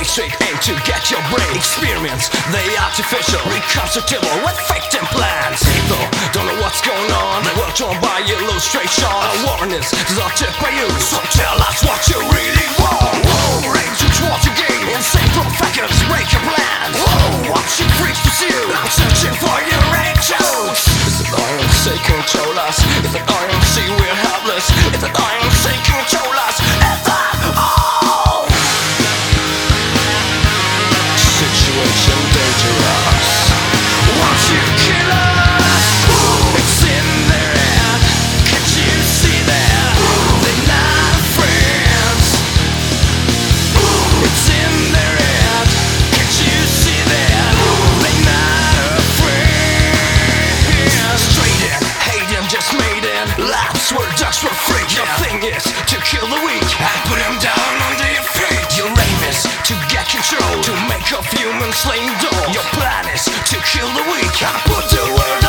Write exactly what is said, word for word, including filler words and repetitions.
straight aim to get your brain. Experience the artificial, reconstructible with faked implants. People don't know what's going on. The world drawn by illustration. A warning is designed by you. So tell us what you really want. Whoa, range to what you gain. Insane professors break your plans. Whoa, watching freaks pursue. I'm searching for your angels. Is it I M C control us? Is it I M C we're helpless? Is it I M C control us? Is that all? Situation dangerous. Won't you kill us? It's in their head. Can't you see that? They're not friends. It's in their head. Can't you see that? They're not friends. Straight in, hating, just made in. Laps where ducks were free. Your thing is to kill the weak and put them down under your feet. Your aim is to get control, to make of humans slain dull. Your plan is to kill the weak and put the world